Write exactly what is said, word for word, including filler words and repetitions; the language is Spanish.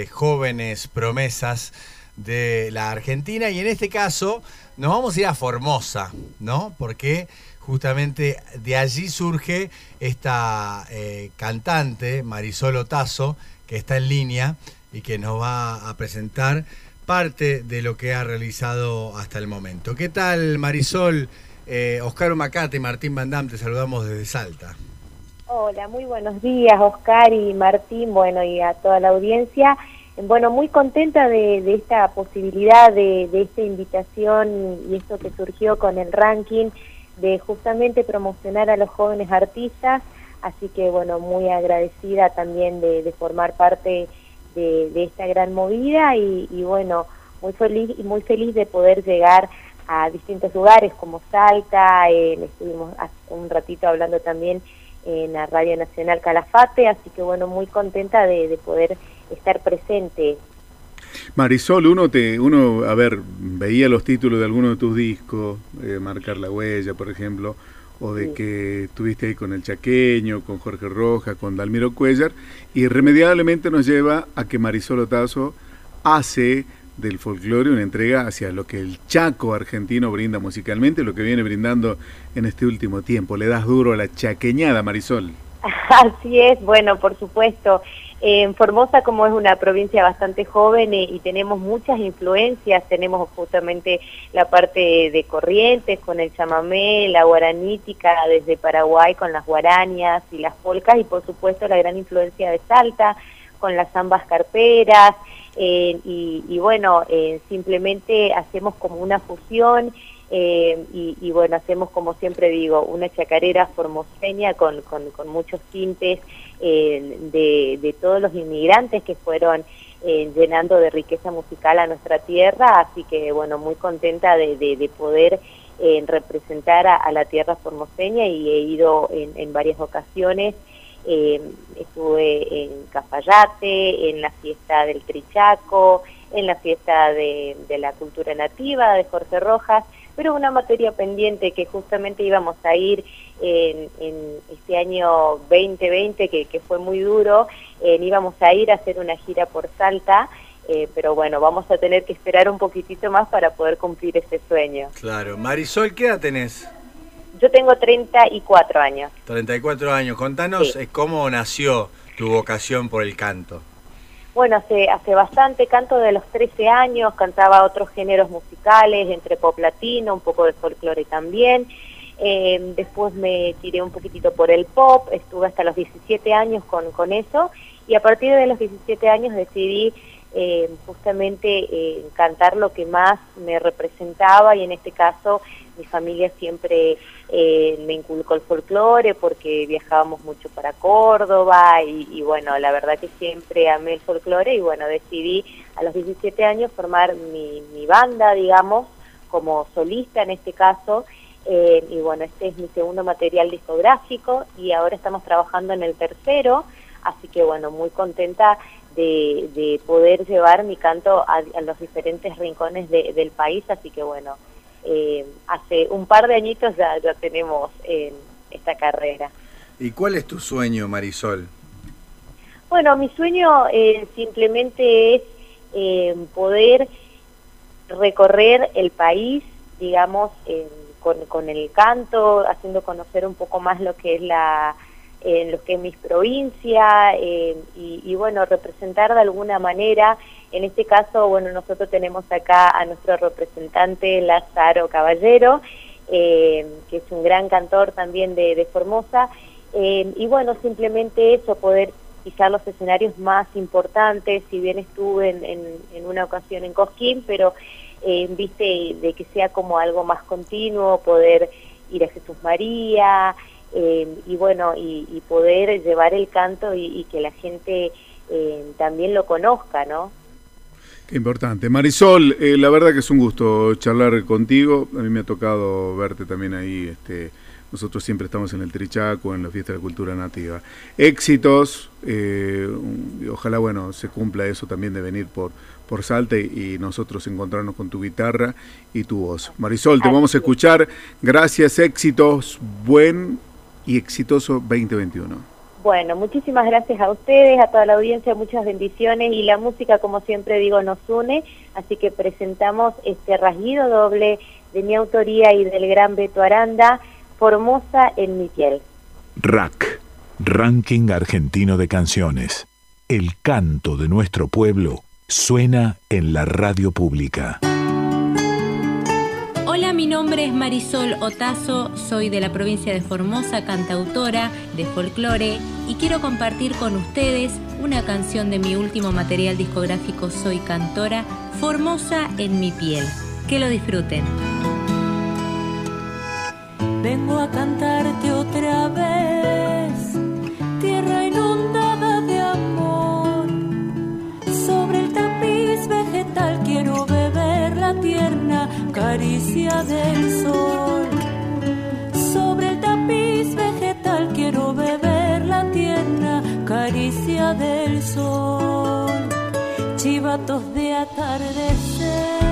jóvenes promesas de la Argentina, y en este caso nos vamos a ir a Formosa, ¿no? Porque justamente de allí surge esta eh, cantante, Marisol Otazo, que está en línea y que nos va a presentar parte de lo que ha realizado hasta el momento. ¿Qué tal, Marisol? Eh, Oscar Macate y Martín Van Dam, te saludamos desde Salta. Hola, muy buenos días, Oscar y Martín, bueno, y a toda la audiencia. Bueno, muy contenta de, de esta posibilidad, de, de esta invitación y esto que surgió con el ranking, de justamente promocionar a los jóvenes artistas, así que bueno, muy agradecida también de, de formar parte de, de esta gran movida y, y bueno, muy feliz y muy feliz de poder llegar a distintos lugares como Salta, eh, estuvimos hace un ratito hablando también en la Radio Nacional Calafate, así que bueno, muy contenta de, de poder estar presente. Marisol, uno te, uno, a ver, veía los títulos de algunos de tus discos, eh, Marcar la Huella, por ejemplo, o de sí. que estuviste ahí con El Chaqueño, con Jorge Rojas, con Dalmiro Cuellar, y irremediablemente nos lleva a que Marisol Otazo hace del folclore una entrega hacia lo que el Chaco argentino brinda musicalmente, lo que viene brindando en este último tiempo. Le das duro a la chaqueñada, Marisol. Así es, bueno, por supuesto. En Formosa, como es una provincia bastante joven y, y tenemos muchas influencias, tenemos justamente la parte de Corrientes con el chamamé, la guaranítica desde Paraguay con las guarañas y las polcas, y por supuesto la gran influencia de Salta con las zambas carperas, eh, y, y bueno, eh, simplemente hacemos como una fusión. Eh, y, y bueno, hacemos, como siempre digo, una chacarera formoseña con, con, con muchos tintes eh, de, de todos los inmigrantes que fueron eh, llenando de riqueza musical a nuestra tierra, así que bueno, muy contenta de, de, de poder eh, representar a, a la tierra formoseña, y he ido en, en varias ocasiones. Eh, estuve en Cafayate, en la fiesta del Trichaco, en la fiesta de, de la cultura nativa de Jorge Rojas, pero una materia pendiente que justamente íbamos a ir en, en este año veinte veinte, que, que fue muy duro, eh, íbamos a ir a hacer una gira por Salta, eh, pero bueno, vamos a tener que esperar un poquitito más para poder cumplir ese sueño. Claro. Marisol, ¿qué edad tenés? Yo tengo treinta y cuatro años. treinta y cuatro años. Contanos sí. cómo nació tu vocación por el canto. Bueno, hace, hace bastante, canto de los trece años, cantaba otros géneros musicales, entre pop latino, un poco de folclore también. Eh, después me tiré un poquitito por el pop, estuve hasta los diecisiete años con, con eso, y a partir de los diecisiete años decidí eh, justamente eh, cantar lo que más me representaba, y en este caso mi familia siempre eh, me inculcó el folclore porque viajábamos mucho para Córdoba y, y bueno, la verdad que siempre amé el folclore, y bueno, decidí a los diecisiete años formar mi, mi banda, digamos, como solista en este caso, eh, y bueno, este es mi segundo material discográfico y ahora estamos trabajando en el tercero, así que bueno, muy contenta de, de poder llevar mi canto a, a los diferentes rincones de, del país, así que bueno, Eh, hace un par de añitos ya, ya tenemos eh, esta carrera. ¿Y cuál es tu sueño, Marisol? Bueno, mi sueño eh, simplemente es eh, poder recorrer el país, digamos, eh, con, con el canto, haciendo conocer un poco más lo que es la eh, lo que es mi provincia, eh, y, y bueno, representar de alguna manera. En este caso, bueno, nosotros tenemos acá a nuestro representante Lázaro Caballero, eh, que es un gran cantor también de, de Formosa, eh, y bueno, simplemente eso, poder pisar los escenarios más importantes. Si bien estuve en, en, en una ocasión en Cosquín, pero eh, viste, de que sea como algo más continuo, poder ir a Jesús María, eh, y bueno, y, y poder llevar el canto y, y que la gente eh, también lo conozca, ¿no? Qué importante. Marisol, eh, la verdad que es un gusto charlar contigo. A mí me ha tocado verte también ahí. Este, nosotros siempre estamos en el Trichaco, en la Fiesta de la Cultura Nativa. Éxitos, eh, y ojalá, bueno, se cumpla eso también de venir por, por Salta y, y nosotros encontrarnos con tu guitarra y tu voz. Marisol, te vamos a escuchar. Gracias, éxitos, buen y exitoso veinte veintiuno. Bueno, muchísimas gracias a ustedes, a toda la audiencia, muchas bendiciones, y la música, como siempre digo, nos une, así que presentamos este rasguido doble de mi autoría y del gran Beto Aranda, Formosa en mi piel. R A C, Ranking Argentino de Canciones. El canto de nuestro pueblo suena en la radio pública. Hola, mi nombre es Marisol Otazo, soy de la provincia de Formosa, cantautora de folclore, y quiero compartir con ustedes una canción de mi último material discográfico Soy Cantora, Formosa en mi piel. Que lo disfruten. Vengo a cantarte otra vez, tierra inundada de amor. Sobre el tapiz vegetal quiero beber la tierna caricia del sol. Sobre el tapiz vegetal quiero beber la tierna caricia del sol. Chivatos de atardecer